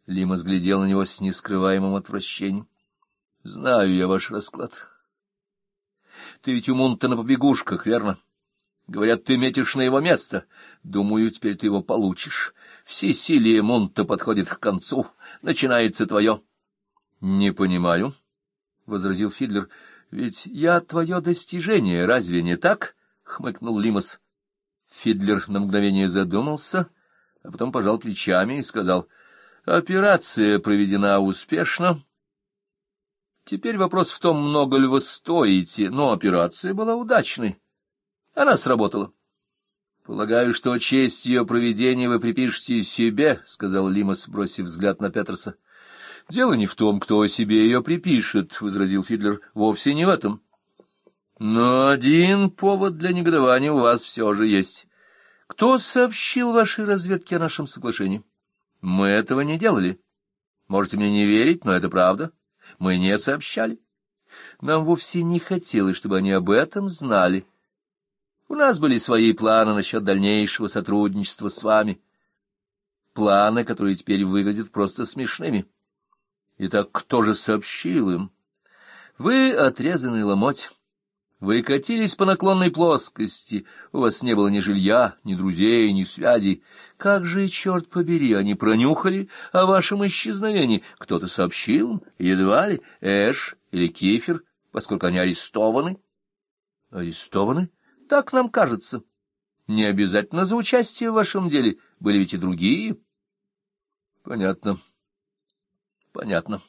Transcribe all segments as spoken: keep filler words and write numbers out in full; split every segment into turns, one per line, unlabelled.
Лимас глядел на него с нескрываемым отвращением. — Знаю я ваш расклад. Ты ведь у Мунта на побегушках, верно? Говорят, ты метишь на его место. Думаю, теперь ты его получишь. Всесилие Мунта подходит к концу. Начинается твое. — Не понимаю, — возразил Фидлер. — Ведь я твое достижение, разве не так? — хмыкнул Лимас. Фидлер на мгновение задумался, а потом пожал плечами и сказал: — Операция проведена успешно. Теперь вопрос в том, много ли вы стоите, но операция была удачной. Она сработала. — Полагаю, что честь ее проведения вы припишете себе, — сказал Лимас, бросив взгляд на Петерса. — Дело не в том, кто себе ее припишет, — возразил Фидлер, — вовсе не в этом. Но один повод для негодования у вас все же есть. Кто сообщил вашей разведке о нашем соглашении? Мы этого не делали. Можете мне не верить, но это правда. Мы не сообщали. Нам вовсе не хотелось, чтобы они об этом знали. У нас были свои планы насчет дальнейшего сотрудничества с вами. Планы, которые теперь выглядят просто смешными. Итак, кто же сообщил им? Вы отрезанный ломоть. Вы катились по наклонной плоскости, у вас не было ни жилья, ни друзей, ни связей. Как же, черт побери, они пронюхали о вашем исчезновении? Кто-то сообщил им, едва ли, Эш или Кифер, поскольку они арестованы. Арестованы? Так нам кажется. Не обязательно за участие в вашем деле, были ведь и другие. Понятно. Понятно.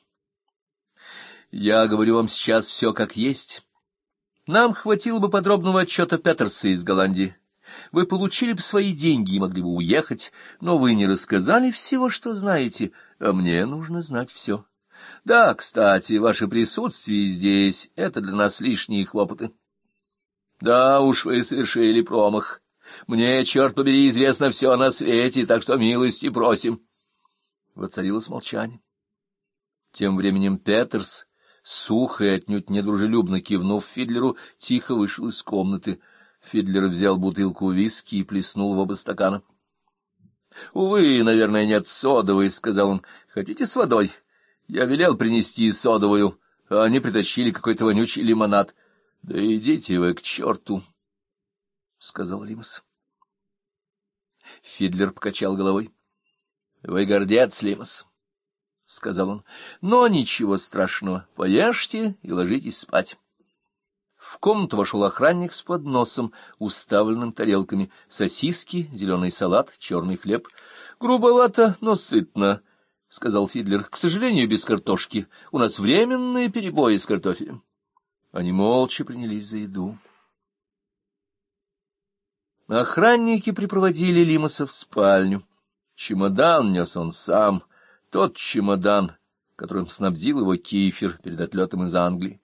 Я говорю вам сейчас все как есть. Нам хватило бы подробного отчета Петерса из Голландии. Вы получили бы свои деньги и могли бы уехать, но вы не рассказали всего, что знаете, а мне нужно знать все. Да, кстати, ваше присутствие здесь — это для нас лишние хлопоты. Да уж, вы совершили промах. Мне, черт побери, известно все на свете, так что милости просим. Воцарилось молчание. Тем временем Петерс, сухо и отнюдь недружелюбно кивнув Фидлеру, тихо вышел из комнаты. Фидлер взял бутылку виски и плеснул в оба стакана. — Увы, наверное, нет содовой, — сказал он. — Хотите с водой? Я велел принести содовую, а они притащили какой-то вонючий лимонад. — Да идите вы к черту, — сказал Лимас. Фидлер покачал головой. — Вы гордец, Лимас, — сказал он, — но ничего страшного, поешьте и ложитесь спать. В комнату вошел охранник с подносом, уставленным тарелками: сосиски, зеленый салат, черный хлеб. — Грубовато, но сытно, — сказал Фидлер. — К сожалению, без картошки. У нас временные перебои с картофелем. Они молча принялись за еду. Охранники припроводили Лимаса в спальню. Чемодан нес он сам, тот чемодан, которым снабдил его Кифер перед отлетом из Англии.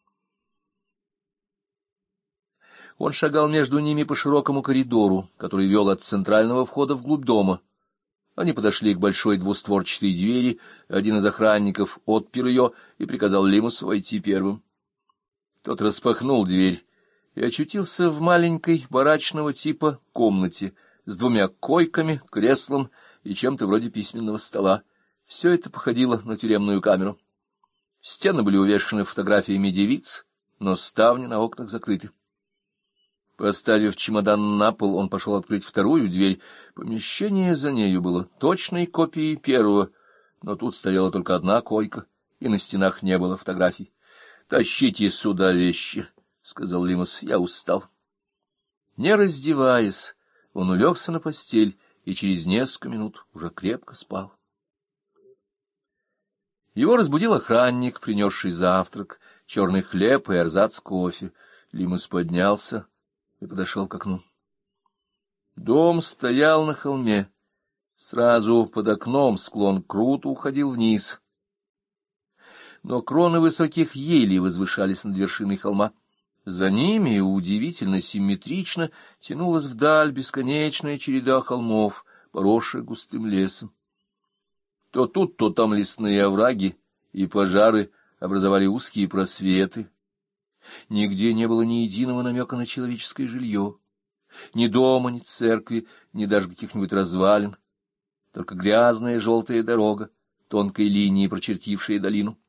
Он шагал между ними по широкому коридору, который вел от центрального входа вглубь дома. Они подошли к большой двустворчатой двери, один из охранников отпер ее и приказал Лимасу войти первым. Тот распахнул дверь и очутился в маленькой барачного типа комнате с двумя койками, креслом и чем-то вроде письменного стола. Все это походило на тюремную камеру. Стены были увешаны фотографиями девиц, но ставни на окнах закрыты. Поставив чемодан на пол, он пошел открыть вторую дверь. Помещение за нею было точной копией первого, но тут стояла только одна койка, и на стенах не было фотографий. — Тащите сюда вещи, — сказал Лимас, — я устал. Не раздеваясь, он улегся на постель и через несколько минут уже крепко спал. Его разбудил охранник, принесший завтрак, черный хлеб и эрзац кофе. Лимас поднялся и подошел к окну. Дом стоял на холме. Сразу под окном склон круто уходил вниз. Но кроны высоких елей возвышались над вершиной холма. За ними удивительно симметрично тянулась вдаль бесконечная череда холмов, поросших густым лесом. То тут, то там лесные овраги и пожары образовали узкие просветы. Нигде не было ни единого намека на человеческое жилье, ни дома, ни церкви, ни даже каких-нибудь развалин. Только грязная желтая дорога, тонкой линией прочертившее долину.